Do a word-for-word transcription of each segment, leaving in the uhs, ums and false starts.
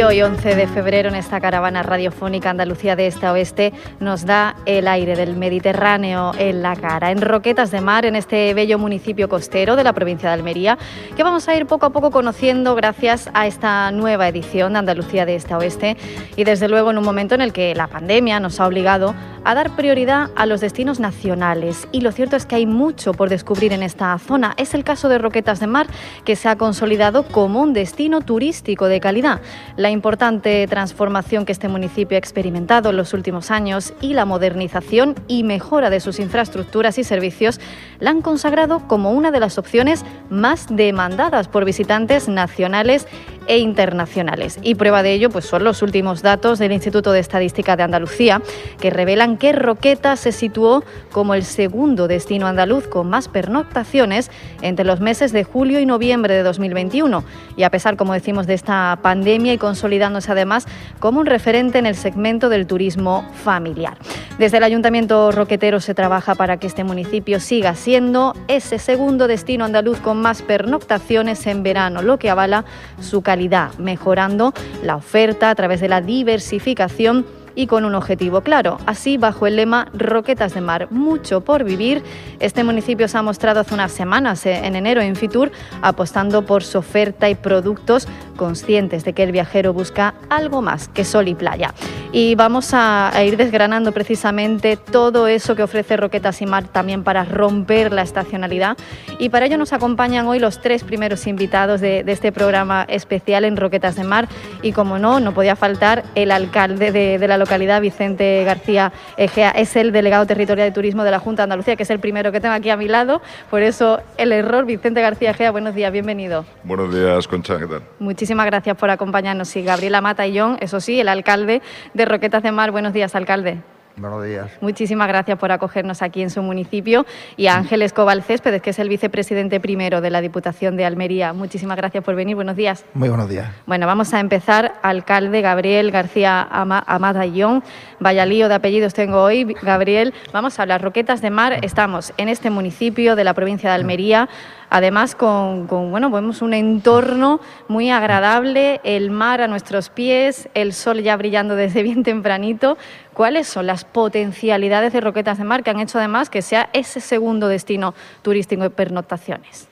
Y hoy, once de febrero, en esta caravana radiofónica Andalucía de este a oeste, nos da el aire del Mediterráneo en la cara, en Roquetas de Mar, en este bello municipio costero de la provincia de Almería, que vamos a ir poco a poco conociendo gracias a esta nueva edición de Andalucía de este a oeste, y desde luego en un momento en el que la pandemia nos ha obligado a dar prioridad a los destinos nacionales. Y lo cierto es que hay mucho por descubrir en esta zona. Es el caso de Roquetas de Mar, que se ha consolidado como un destino turístico de calidad. La importante transformación que este municipio ha experimentado en los últimos años y la modernización y mejora de sus infraestructuras y servicios la han consagrado como una de las opciones más demandadas por visitantes nacionales e internacionales. Y prueba de ello pues son los últimos datos del Instituto de Estadística de Andalucía, que revelan que Roquetas se situó como el segundo destino andaluz con más pernoctaciones entre los meses de julio y noviembre de dos mil veintiuno. Y a pesar, como decimos, de esta pandemia, y consolidándose además como un referente en el segmento del turismo familiar. Desde el Ayuntamiento roquetero se trabaja para que este municipio siga siendo ese segundo destino andaluz con más pernoctaciones en verano, lo que avala su calidad, mejorando la oferta a través de la diversificación y con un objetivo claro. Así, bajo el lema Roquetas de Mar, mucho por vivir, este municipio se ha mostrado hace unas semanas, en enero, en Fitur, apostando por su oferta y productos, conscientes de que el viajero busca algo más que sol y playa. Y vamos a, a ir desgranando precisamente todo eso que ofrece Roquetas y Mar también para romper la estacionalidad. Y para ello nos acompañan hoy los tres primeros invitados de, de este programa especial en Roquetas de Mar. Y como no, no podía faltar el alcalde de, de la localidad, Vicente García Egea. Es el delegado territorial de turismo de la Junta de Andalucía, que es el primero que tengo aquí a mi lado. Por eso el error. Vicente García Egea, buenos días, bienvenido. Buenos días, Concha, ¿qué tal? Muchísimas gracias por acompañarnos. Y Gabriela Matallón, eso sí, el alcalde de Roquetas de Mar. Buenos días, alcalde. Buenos días. Muchísimas gracias por acogernos aquí en su municipio. Y a Ángel Escobar Céspedes, que es el vicepresidente primero de la Diputación de Almería. Muchísimas gracias por venir. Buenos días. Muy buenos días. Bueno, vamos a empezar. Alcalde Gabriel García Amatallón. Vaya lío de apellidos tengo hoy, Gabriel. Vamos a hablar. Roquetas de Mar. Estamos en este municipio de la provincia de Almería. Además, con, con, bueno, vemos un entorno muy agradable, el mar a nuestros pies, el sol ya brillando desde bien tempranito. ¿Cuáles son las potencialidades de Roquetas de Mar que han hecho además que sea ese segundo destino turístico de pernoctaciones?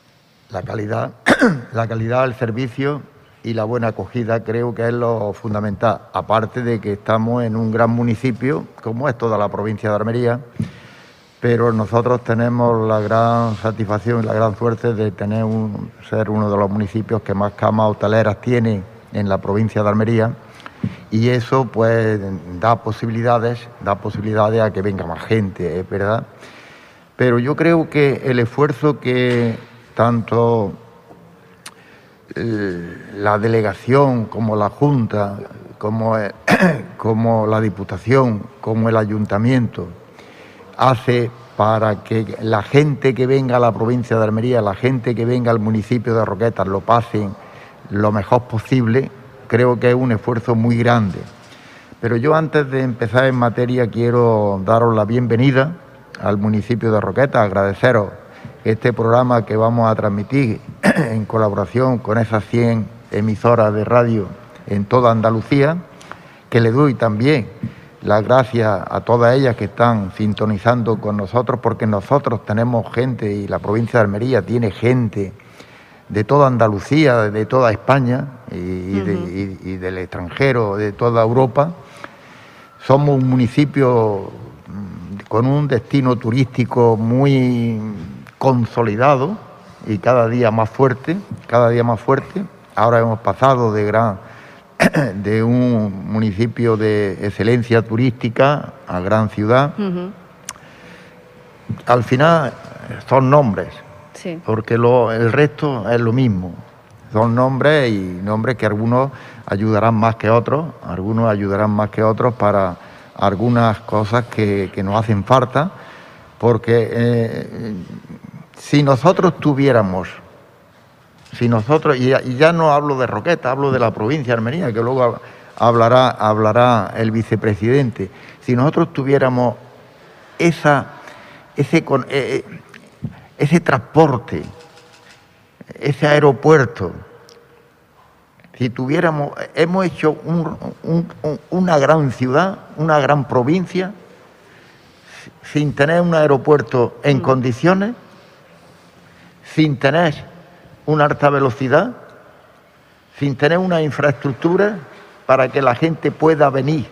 La calidad, la calidad del servicio y la buena acogida creo que es lo fundamental, aparte de que estamos en un gran municipio, como es toda la provincia de Almería, pero nosotros tenemos la gran satisfacción y la gran suerte de tener un, ser uno de los municipios que más camas hoteleras tiene en la provincia de Almería, y eso pues da posibilidades, da posibilidades a que venga más gente, es verdad. Pero yo creo que el esfuerzo que tanto eh, la delegación como la Junta, como, eh, como la Diputación, como el Ayuntamiento hace para que la gente que venga a la provincia de Almería, la gente que venga al municipio de Roquetas lo pasen lo mejor posible, creo que es un esfuerzo muy grande. Pero yo, antes de empezar en materia, quiero daros la bienvenida al municipio de Roquetas, agradeceros este programa que vamos a transmitir en colaboración con esas cien emisoras de radio en toda Andalucía, que le doy también las gracias a todas ellas que están sintonizando con nosotros, porque nosotros tenemos gente, y la provincia de Almería tiene gente de toda Andalucía, de toda España y, y, de, y, y del extranjero, de toda Europa. Somos un municipio con un destino turístico muy consolidado y cada día más fuerte, cada día más fuerte. Ahora hemos pasado de gran de un municipio de excelencia turística a gran ciudad. Uh-huh. Al final son nombres, sí, porque lo, el resto es lo mismo. Son nombres, y nombres que algunos ayudarán más que otros, algunos ayudarán más que otros para algunas cosas que, que nos hacen falta, porque eh, si nosotros tuviéramos Si nosotros, y ya no hablo de Roquetas, hablo de la provincia de Almería, que luego hablará, hablará el vicepresidente, si nosotros tuviéramos esa, ese, ese transporte, ese aeropuerto, si tuviéramos, hemos hecho un, un, un, una gran ciudad, una gran provincia, sin tener un aeropuerto en mm. condiciones, sin tener una alta velocidad, sin tener una infraestructura para que la gente pueda venir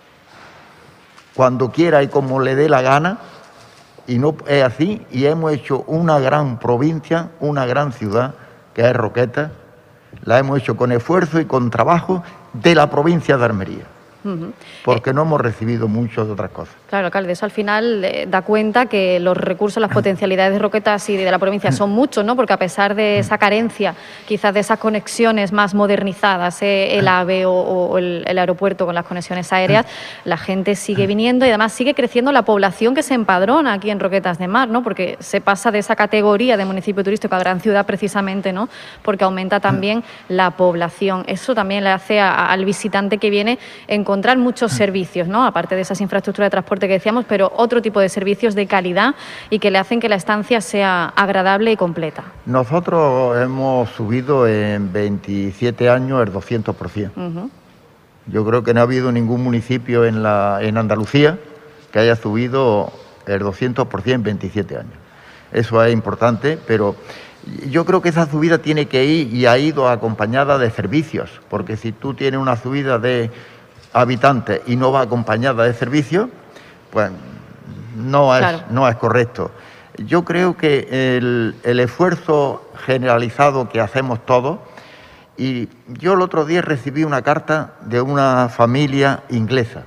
cuando quiera y como le dé la gana, y no es así, y hemos hecho una gran provincia, una gran ciudad, que es Roquetas, la hemos hecho con esfuerzo y con trabajo de la provincia de Almería. Uh-huh. Porque eh, no hemos recibido mucho de otras cosas. Claro, alcalde, eso al final eh, da cuenta que los recursos, las potencialidades de Roquetas y de la provincia son muchos, ¿no? Porque a pesar de esa carencia, quizás de esas conexiones más modernizadas, eh, el AVE o, o el, el aeropuerto con las conexiones aéreas, la gente sigue viniendo y además sigue creciendo la población que se empadrona aquí en Roquetas de Mar, ¿no? Porque se pasa de esa categoría de municipio turístico a gran ciudad precisamente, ¿no? Porque aumenta también la población. Eso también le hace a, al visitante que viene en encontrar muchos servicios, ¿no? Aparte de esas infraestructuras de transporte que decíamos, pero otro tipo de servicios de calidad y que le hacen que la estancia sea agradable y completa. Nosotros hemos subido en veintisiete años el doscientos por ciento. Uh-huh. Yo creo que no ha habido ningún municipio en, la, en Andalucía que haya subido el doscientos por ciento en veintisiete años. Eso es importante, pero yo creo que esa subida tiene que ir y ha ido acompañada de servicios, porque si tú tienes una subida de habitantes y no va acompañada de servicios, pues no es, claro. no es correcto. Yo creo que el, el esfuerzo generalizado que hacemos todos, y yo el otro día recibí una carta de una familia inglesa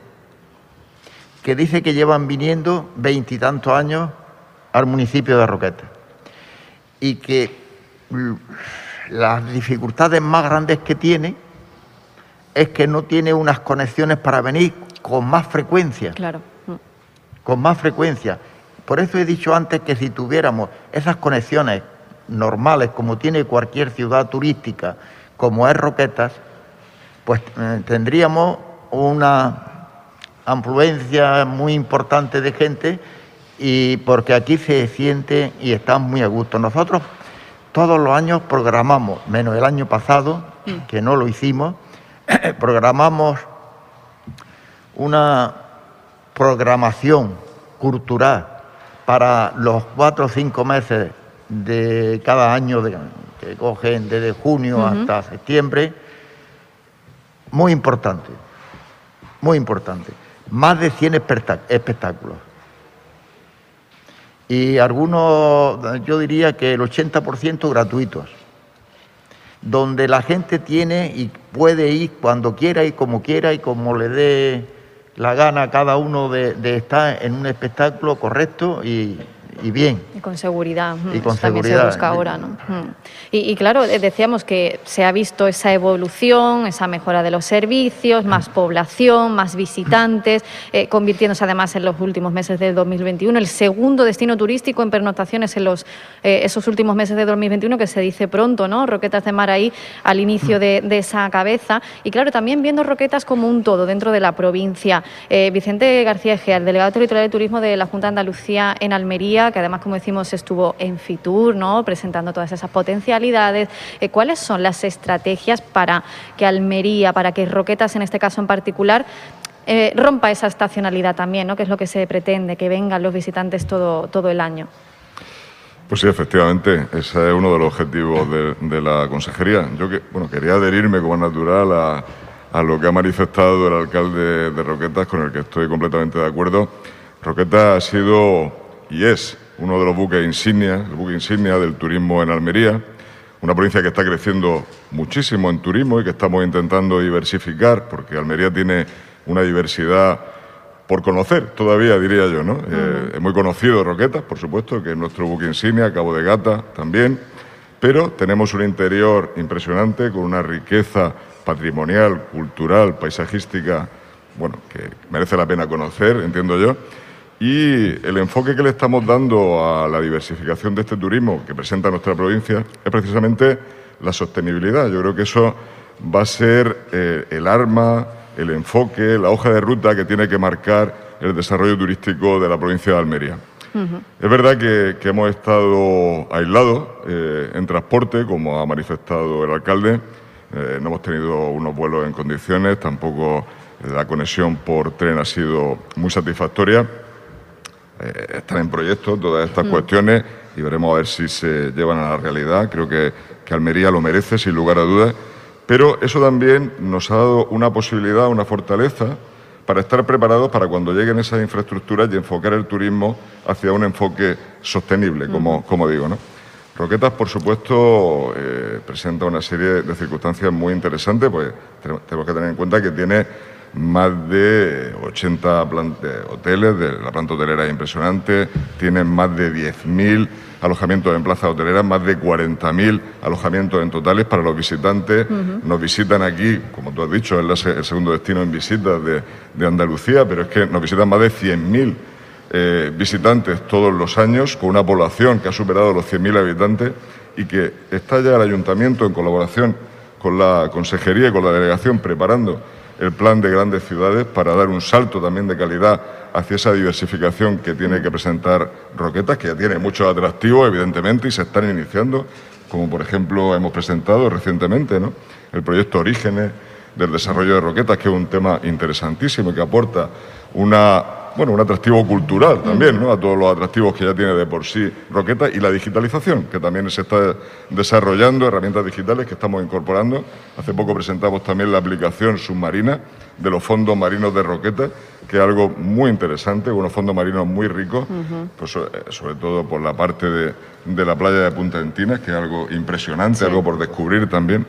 que dice que llevan viniendo veintitantos años al municipio de Roquetas y que las dificultades más grandes que tiene es que no tiene unas conexiones para venir con más frecuencia. Claro. Con más frecuencia. Por eso he dicho antes que si tuviéramos esas conexiones normales, como tiene cualquier ciudad turística, como es Roquetas, pues eh, tendríamos una afluencia muy importante de gente, y porque aquí se siente y están muy a gusto. Nosotros todos los años programamos, menos el año pasado, mm. que no lo hicimos, programamos una programación cultural para los cuatro o cinco meses de cada año de, que cogen desde junio uh-huh. hasta septiembre, muy importante, muy importante. Más de cien espectáculos. Y algunos, yo diría que el ochenta por ciento gratuitos, donde la gente tiene y puede ir cuando quiera y como quiera y como le dé la gana a cada uno de, de estar en un espectáculo correcto y, y bien. Y con seguridad. Y con También seguridad. se busca ahora, ¿no? Y, y claro, decíamos que se ha visto esa evolución, esa mejora de los servicios, más población, más visitantes, eh, convirtiéndose además en los últimos meses del dos mil veintiuno, el segundo destino turístico en pernoctaciones en los eh, esos últimos meses de dos mil veintiuno, que se dice pronto, ¿no? Roquetas de Mar ahí al inicio de, de esa cabeza. Y claro, también viendo Roquetas como un todo dentro de la provincia. Eh, Vicente García Egea, el delegado territorial de turismo de la Junta de Andalucía en Almería, que además, como decimos, estuvo en Fitur, ¿no? Presentando todas esas potencialidades. Eh, ¿Cuáles son las estrategias para que Almería, para que Roquetas en este caso en particular, eh, rompa esa estacionalidad también, ¿no? Que es lo que se pretende, que vengan los visitantes todo, todo el año? Pues sí, efectivamente, ese es uno de los objetivos de, de la consejería. Yo que, bueno, quería adherirme como natural a, a lo que ha manifestado el alcalde de Roquetas, con el que estoy completamente de acuerdo. Roquetas ha sido y es uno de los buques insignia, el buque insignia del turismo en Almería, una provincia que está creciendo muchísimo en turismo y que estamos intentando diversificar, porque Almería tiene una diversidad por conocer todavía, diría yo, ¿no? Uh-huh. Eh, es muy conocido Roquetas, por supuesto, que es nuestro buque insignia, Cabo de Gata también, pero tenemos un interior impresionante con una riqueza patrimonial, cultural, paisajística, bueno, que merece la pena conocer, entiendo yo. Y el enfoque que le estamos dando a la diversificación de este turismo que presenta nuestra provincia es precisamente la sostenibilidad. Yo creo que eso va a ser eh, el arma, el enfoque, la hoja de ruta que tiene que marcar el desarrollo turístico de la provincia de Almería. Uh-huh. Es verdad que, que hemos estado aislados eh, en transporte, como ha manifestado el alcalde, eh, no hemos tenido unos vuelos en condiciones, tampoco la conexión por tren ha sido muy satisfactoria. Eh, están en proyecto todas estas mm. cuestiones y veremos a ver si se llevan a la realidad. Creo que, que Almería lo merece, sin lugar a dudas, pero eso también nos ha dado una posibilidad, una fortaleza para estar preparados para cuando lleguen esas infraestructuras y enfocar el turismo hacia un enfoque sostenible, como, mm. como digo, ¿no? Roquetas, por supuesto, eh, presenta una serie de circunstancias muy interesantes, pues tenemos que tener en cuenta que tiene más de ochenta hoteles, de la planta hotelera es impresionante, tienen más de diez mil alojamientos en plazas hoteleras, más de cuarenta mil alojamientos en totales para los visitantes. Uh-huh. Nos visitan aquí, como tú has dicho, es el segundo destino en visitas de, de Andalucía, pero es que nos visitan más de cien mil eh, visitantes todos los años, con una población que ha superado los cien mil habitantes y que está ya el Ayuntamiento en colaboración con la Consejería y con la Delegación preparando el plan de grandes ciudades para dar un salto también de calidad hacia esa diversificación que tiene que presentar Roquetas, que ya tiene muchos atractivos, evidentemente, y se están iniciando, como por ejemplo hemos presentado recientemente, ¿no?, el proyecto Orígenes del desarrollo de Roquetas, que es un tema interesantísimo y que aporta una, bueno, un atractivo cultural también, ¿no?, a todos los atractivos que ya tiene de por sí Roquetas, y la digitalización, que también se está desarrollando, herramientas digitales que estamos incorporando. Hace poco presentamos también la aplicación submarina de los fondos marinos de Roquetas, que es algo muy interesante, unos fondos marinos muy ricos, uh-huh. pues, sobre todo por la parte de, de la playa de Punta Encinas, que es algo impresionante, sí. algo por descubrir también.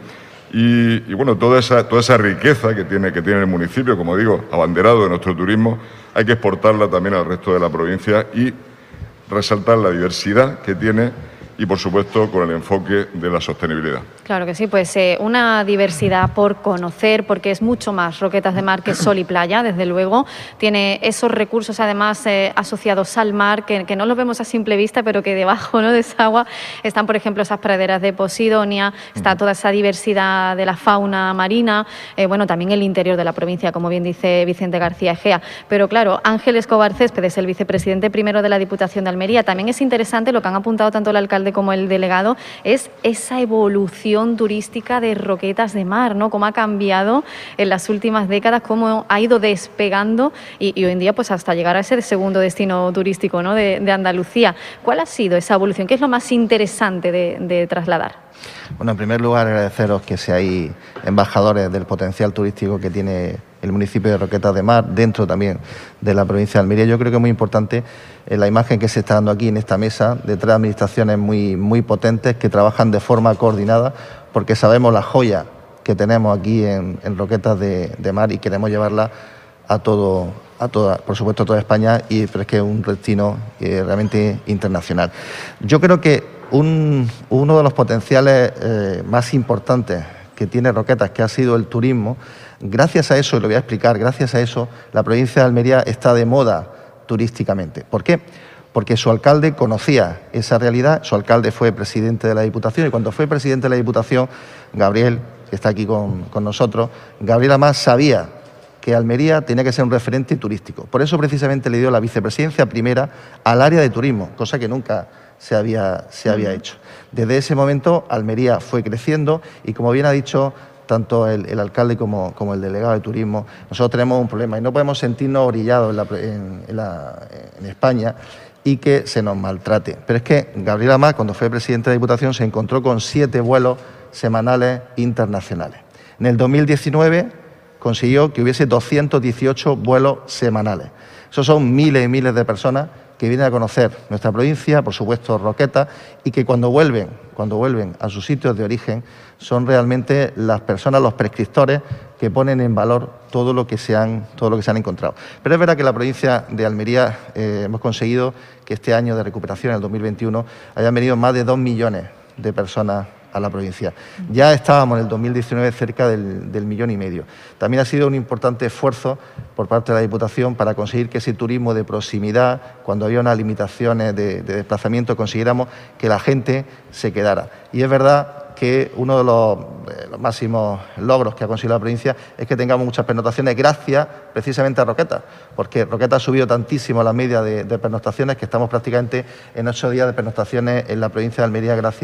Y, y bueno, toda esa, toda esa riqueza que tiene, que tiene el municipio, como digo, abanderado de nuestro turismo, hay que exportarla también al resto de la provincia y resaltar la diversidad que tiene y, por supuesto, con el enfoque de la sostenibilidad. Claro que sí, pues eh, una diversidad por conocer, porque es mucho más Roquetas de Mar que sol y playa, desde luego. Tiene esos recursos, además, eh, asociados al mar, que, que no los vemos a simple vista, pero que debajo, ¿no?, de esa agua están, por ejemplo, esas praderas de Posidonia, está toda esa diversidad de la fauna marina, eh, bueno, también el interior de la provincia, como bien dice Vicente García Egea. Pero claro, Ángel Escobar Céspedes, el vicepresidente primero de la Diputación de Almería, también es interesante lo que han apuntado tanto el alcalde como el delegado, es esa evolución turística de Roquetas de Mar, ¿no?, cómo ha cambiado en las últimas décadas, cómo ha ido despegando y, y hoy en día pues hasta llegar a ese segundo destino turístico, ¿no?, de, de Andalucía. ¿Cuál ha sido esa evolución? ¿Qué es lo más interesante de, de trasladar? Bueno, en primer lugar, agradeceros que seáis embajadores del potencial turístico que tiene el municipio de Roquetas de Mar, dentro también de la provincia de Almería. Yo creo que es muy importante eh, la imagen que se está dando aquí en esta mesa, de tres administraciones muy, muy potentes que trabajan de forma coordinada, porque sabemos la joya que tenemos aquí en, en Roquetas de, de Mar y queremos llevarla a todo, a toda, por supuesto, a toda España, y, pero es que es un destino eh, realmente internacional. Yo creo que un, uno de los potenciales eh, más importantes que tiene Roquetas, que ha sido el turismo, gracias a eso, y lo voy a explicar, gracias a eso, la provincia de Almería está de moda turísticamente. ¿Por qué? Porque su alcalde conocía esa realidad, su alcalde fue presidente de la Diputación, y cuando fue presidente de la Diputación, Gabriel, que está aquí con, con nosotros, Gabriel además sabía que Almería tenía que ser un referente turístico. Por eso precisamente le dio la vicepresidencia primera al área de turismo, cosa que nunca se había, se había hecho. Desde ese momento Almería fue creciendo y, como bien ha dicho tanto el, el alcalde como, como el delegado de turismo, nosotros tenemos un problema y no podemos sentirnos orillados en, la, en, en, la, en España y que se nos maltrate. Pero es que Gabriel Amat, cuando fue presidente de la Diputación, se encontró con siete vuelos semanales internacionales. En el dos mil diecinueve consiguió que hubiese doscientos dieciocho vuelos semanales. Esos son miles y miles de personas que vienen a conocer nuestra provincia, por supuesto Roquetas, y que cuando vuelven, cuando vuelven a sus sitios de origen, son realmente las personas, los prescriptores, que ponen en valor todo lo que se han, todo lo que se han encontrado. Pero es verdad que la provincia de Almería eh, hemos conseguido que este año de recuperación, en el dos mil veintiuno, hayan venido más de dos millones de personas a la provincia. Ya estábamos en el dos mil diecinueve cerca del, del millón y medio. También ha sido un importante esfuerzo por parte de la Diputación para conseguir que ese turismo de proximidad, cuando había unas limitaciones de, de desplazamiento, consiguiéramos que la gente se quedara. Y es verdad que uno de los, de los máximos logros que ha conseguido la provincia es que tengamos muchas pernoctaciones gracias precisamente a Roquetas, porque Roquetas ha subido tantísimo la media de, de pernoctaciones que estamos prácticamente en ocho días de pernoctaciones en la provincia de Almería gracias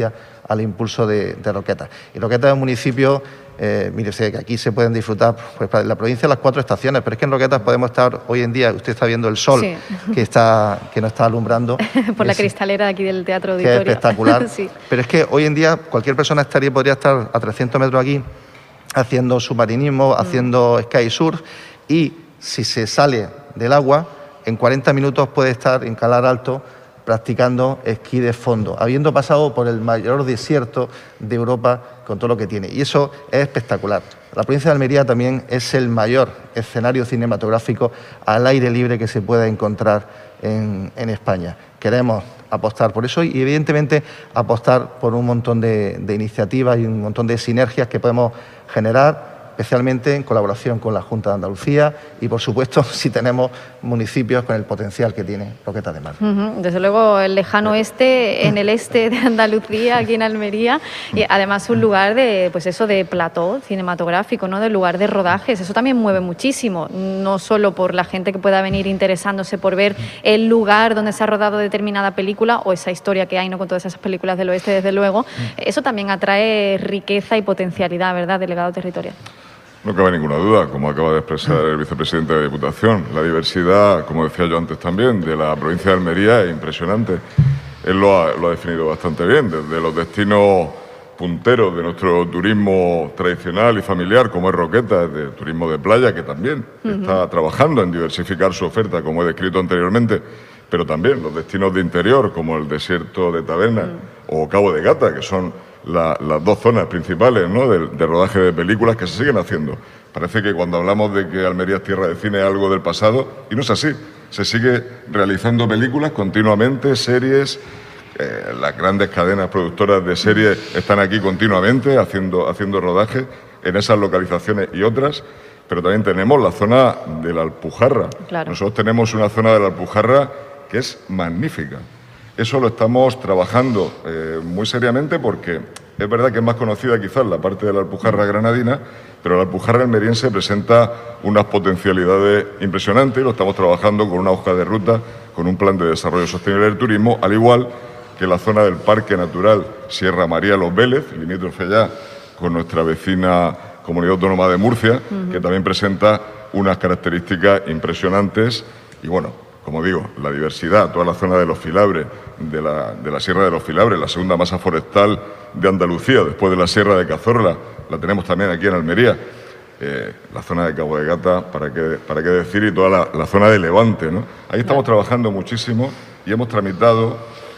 al impulso de, de Roquetas. Y Roquetas es un municipio, eh, mire, sé que aquí se pueden disfrutar, pues para la provincia de las cuatro estaciones, pero es que en Roquetas podemos estar hoy en día, usted está viendo el sol sí. que, está, que nos está alumbrando. Por la es, cristalera de aquí del Teatro Auditorio. Que es espectacular. Sí. Pero es que hoy en día cualquier persona estaría, podría estar a trescientos metros aquí haciendo submarinismo, mm. haciendo sky surf, y si se sale del agua, en cuarenta minutos puede estar en Calar Alto practicando esquí de fondo, habiendo pasado por el mayor desierto de Europa con todo lo que tiene. Y eso es espectacular. La provincia de Almería también es el mayor escenario cinematográfico al aire libre que se pueda encontrar en, en España. Queremos apostar por eso y, evidentemente, apostar por un montón de, de iniciativas y un montón de sinergias que podemos generar, especialmente en colaboración con la Junta de Andalucía y, por supuesto, si tenemos municipios con el potencial que tiene Roquetas de Mar. Uh-huh. Desde luego, el lejano oeste, en el este de Andalucía, aquí en Almería, y además un lugar de, pues eso, de plató cinematográfico, ¿no? Del lugar de rodajes. Eso también mueve muchísimo, no solo por la gente que pueda venir interesándose por ver el lugar donde se ha rodado determinada película o esa historia que hay, ¿no? Con todas esas películas del oeste, desde luego. Eso también atrae riqueza y potencialidad, ¿verdad?, delegado territorial. No cabe ninguna duda, como acaba de expresar el vicepresidente de la Diputación. La diversidad, como decía yo antes también, de la provincia de Almería es impresionante. Él lo ha, lo ha definido bastante bien, desde los destinos punteros de nuestro turismo tradicional y familiar, como es Roquetas, de turismo de playa, que también uh-huh. está trabajando en diversificar su oferta, como he descrito anteriormente, pero también los destinos de interior, como el desierto de Tabernas uh-huh. o Cabo de Gata, que son La, las dos zonas principales, ¿no?, de, de rodaje de películas que se siguen haciendo. Parece que cuando hablamos de que Almería es tierra de cine es algo del pasado, y no es así. Se sigue realizando películas continuamente, series, eh, las grandes cadenas productoras de series están aquí continuamente haciendo, haciendo rodaje en esas localizaciones y otras, pero también tenemos la zona de la Alpujarra. Claro. Nosotros tenemos una zona de la Alpujarra que es magnífica. Eso lo estamos trabajando eh, muy seriamente porque es verdad que es más conocida quizás la parte de la Alpujarra granadina, pero la Alpujarra almeriense presenta unas potencialidades impresionantes y lo estamos trabajando con una hoja de ruta, con un plan de desarrollo sostenible del turismo, al igual que la zona del Parque Natural Sierra María Los Vélez, limítrofe ya con nuestra vecina Comunidad Autónoma de Murcia, uh-huh. que también presenta unas características impresionantes y, bueno, como digo, la diversidad, toda la zona de los Filabres, de la, de la Sierra de los Filabres, la segunda masa forestal de Andalucía, después de la Sierra de Cazorla, la tenemos también aquí en Almería, eh, la zona de Cabo de Gata, para qué, para qué decir, y toda la, la zona de Levante, ¿no? Ahí estamos trabajando muchísimo y hemos tramitado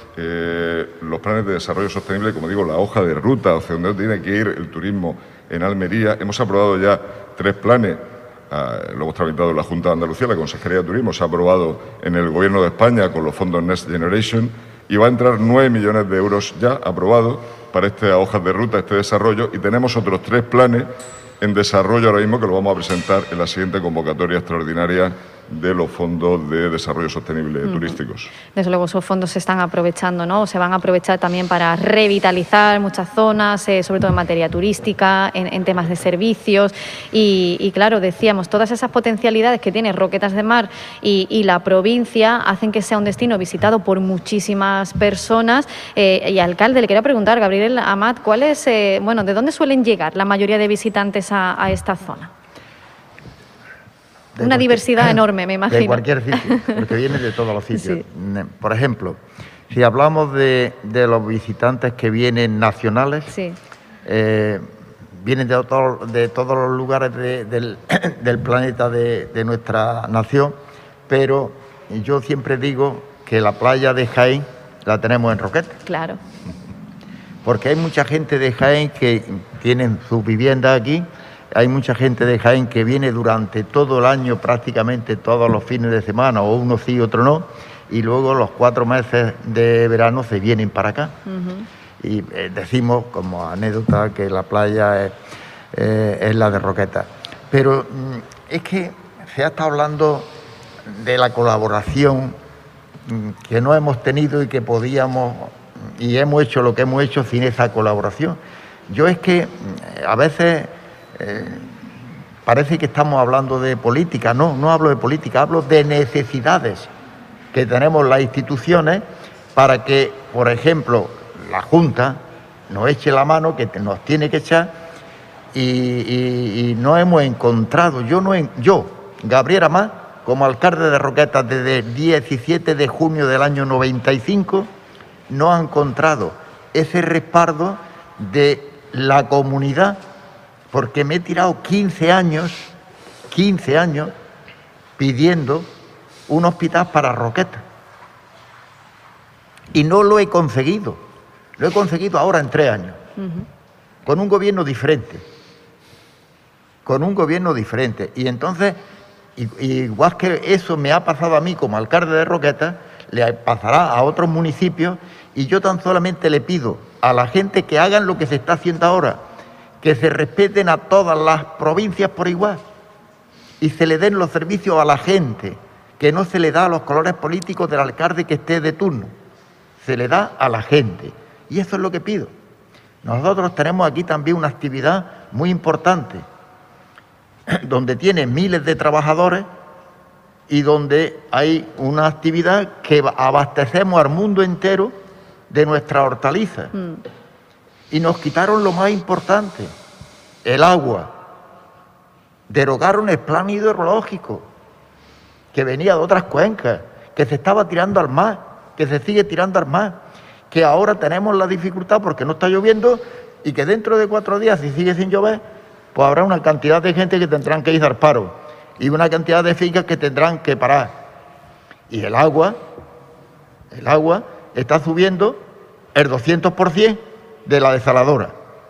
eh, los planes de desarrollo sostenible, como digo, la hoja de ruta hacia donde tiene que ir el turismo en Almería. Hemos aprobado ya tres planes. Uh, lo hemos tramitado en la Junta de Andalucía, la Consejería de Turismo se ha aprobado en el Gobierno de España con los fondos Next Generation y va a entrar nueve millones de euros ya aprobados para estas hojas de ruta, este desarrollo, y tenemos otros tres planes en desarrollo ahora mismo que lo vamos a presentar en la siguiente convocatoria extraordinaria de los fondos de desarrollo sostenible uh-huh. turísticos. Desde luego esos fondos se están aprovechando, ¿no? Se van a aprovechar también para revitalizar muchas zonas, eh, sobre todo en materia turística, en, en temas de servicios y, y claro, decíamos, todas esas potencialidades que tiene Roquetas de Mar y, y la provincia hacen que sea un destino visitado por muchísimas personas. Eh, y alcalde, le quería preguntar, Gabriel Amat, ¿cuál es, eh, bueno, de dónde suelen llegar la mayoría de visitantes a, a esta zona? De Una diversidad enorme, me imagino. De cualquier sitio, porque viene de todos los sitios. Sí. Por ejemplo, si hablamos de, de los visitantes que vienen nacionales, sí. eh, vienen de, todo, de todos los lugares de, del, del planeta de, de nuestra nación, pero yo siempre digo que la playa de Jaén la tenemos en Roquetas. Claro. Porque hay mucha gente de Jaén que tienen sus viviendas aquí. Hay mucha gente de Jaén que viene durante todo el año, prácticamente todos los fines de semana, o uno sí, otro no, y luego los cuatro meses de verano se vienen para acá. Uh-huh. Y eh, decimos, como anécdota, que la playa es, eh, es la de Roquetas. Pero mm, es que se ha estado hablando de la colaboración mm, que no hemos tenido y que podíamos, y hemos hecho lo que hemos hecho sin esa colaboración. Yo es que mm, a veces... Eh, parece que estamos hablando de política. No, no hablo de política, hablo de necesidades que tenemos las instituciones para que, por ejemplo, la Junta nos eche la mano, que nos tiene que echar, y, y, y no hemos encontrado, yo, no he, yo, Gabriel Amat, como alcalde de Roquetas desde el diecisiete de junio del año noventa y cinco, no ha encontrado ese respaldo de la comunidad, porque me he tirado quince años, quince años, pidiendo un hospital para Roquetas. Y no lo he conseguido. Lo he conseguido ahora en tres años. Uh-huh. Con un gobierno diferente. Con un gobierno diferente. Y entonces, igual que eso me ha pasado a mí como alcalde de Roquetas, le pasará a otros municipios, y yo tan solamente le pido a la gente que hagan lo que se está haciendo ahora, que se respeten a todas las provincias por igual y se le den los servicios a la gente, que no se le da a los colores políticos del alcalde que esté de turno, se le da a la gente. Y eso es lo que pido. Nosotros tenemos aquí también una actividad muy importante, donde tiene miles de trabajadores y donde hay una actividad que abastecemos al mundo entero de nuestra hortaliza. Mm. Y nos quitaron lo más importante, el agua. Derogaron el plan hidrológico, que venía de otras cuencas, que se estaba tirando al mar, que se sigue tirando al mar, que ahora tenemos la dificultad porque no está lloviendo y que dentro de cuatro días, si sigue sin llover, pues habrá una cantidad de gente que tendrán que ir al paro y una cantidad de fincas que tendrán que parar. Y el agua, el agua está subiendo el doscientos por ciento de la desaladora,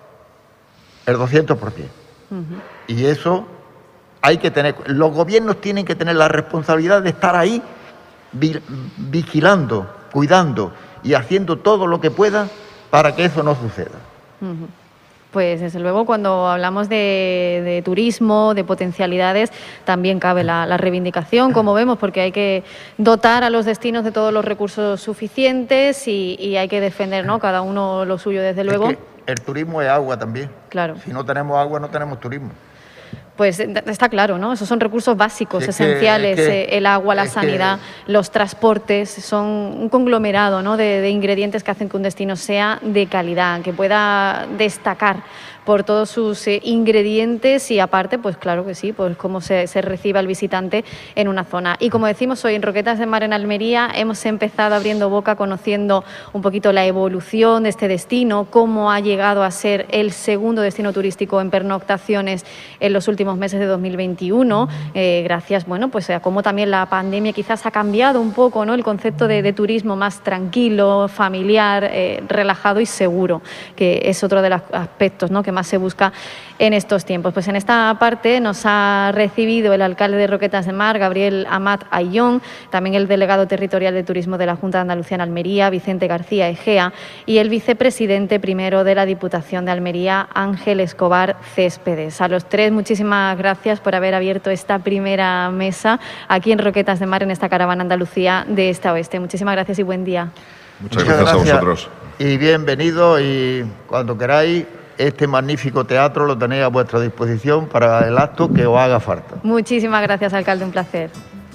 el doscientos por ciento. Uh-huh. Y eso hay que tener, los gobiernos tienen que tener la responsabilidad de estar ahí vi, vigilando, cuidando y haciendo todo lo que puedan para que eso no suceda. Uh-huh. Pues desde luego cuando hablamos de, de turismo, de potencialidades, también cabe la, la reivindicación, como vemos, porque hay que dotar a los destinos de todos los recursos suficientes y, y hay que defender, ¿no?, cada uno lo suyo, desde luego. Es que el turismo es agua también. Claro. Si no tenemos agua, no tenemos turismo. Pues está claro, ¿no? Esos son recursos básicos, sí, esenciales, que, que, el agua, la sanidad, que, los transportes, son un conglomerado, ¿no?, de, de ingredientes que hacen que un destino sea de calidad, que pueda destacar por todos sus eh, ingredientes y aparte, pues claro que sí, pues cómo se, se recibe al visitante en una zona. Y como decimos hoy en Roquetas de Mar en Almería, hemos empezado abriendo boca, conociendo un poquito la evolución de este destino, cómo ha llegado a ser el segundo destino turístico en pernoctaciones en los últimos meses de dos mil veintiuno, eh, gracias, bueno, pues a cómo también la pandemia quizás ha cambiado un poco, ¿no?, el concepto de, de turismo más tranquilo, familiar, eh, relajado y seguro, que es otro de los aspectos, ¿no?, que más se busca en estos tiempos. Pues en esta parte nos ha recibido el alcalde de Roquetas de Mar, Gabriel Amat Ayllón, también el delegado territorial de turismo de la Junta de Andalucía en Almería, Vicente García Egea, y el vicepresidente primero de la Diputación de Almería, Ángel Escobar Céspedes. A los tres, muchísimas gracias por haber abierto esta primera mesa aquí en Roquetas de Mar, en esta caravana Andalucía de este a oeste. Muchísimas gracias y buen día. Muchas, Muchas gracias, gracias a vosotros. Y bienvenido, y cuando queráis, este magnífico teatro lo tenéis a vuestra disposición para el acto que os haga falta. Muchísimas gracias, alcalde, un placer.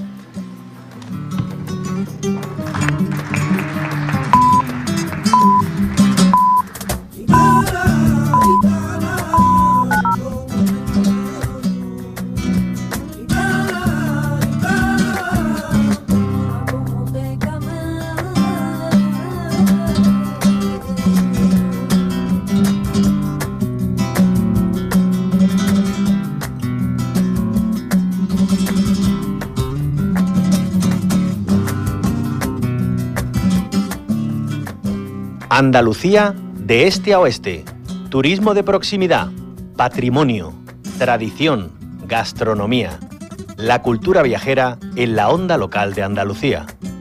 Andalucía de este a oeste. Turismo de proximidad, patrimonio, tradición, gastronomía. La cultura viajera en la onda local de Andalucía.